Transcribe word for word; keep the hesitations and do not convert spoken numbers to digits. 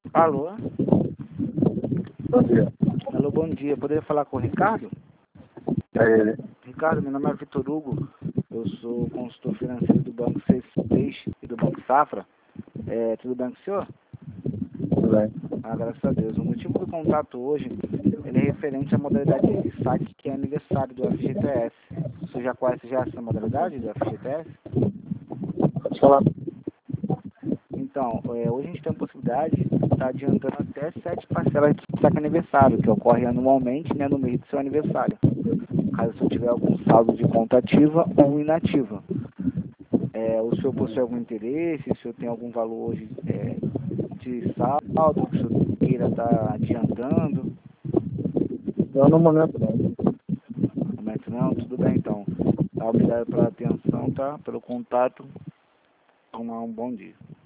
Alô? Bom dia. Alô, bom dia. Poderia falar com o Ricardo? É ele. Ricardo, meu nome é Vitor Hugo. Eu sou consultor financeiro do Banco C seis e do Banco Safra. É, tudo bem com o senhor? Tudo bem. Ah, graças a Deus. O motivo do contato hoje ele é referente à modalidade de saque que é aniversário do F G T S. O senhor já conhece já essa modalidade do F G T S? Pode falar? Então, é, hoje a gente tem a possibilidade de estar adiantando até sete parcelas de saque aniversário, que ocorre anualmente, né, no mês do seu aniversário. Caso o senhor tiver algum saldo de conta ativa ou inativa. É, o senhor possui algum interesse, o senhor tem algum valor hoje é, de saldo, que o senhor queira estar adiantando? Não, no momento não. No momento não? Tudo bem então. Tá, obrigado pela atenção, tá? Pelo contato. Tenha um bom dia.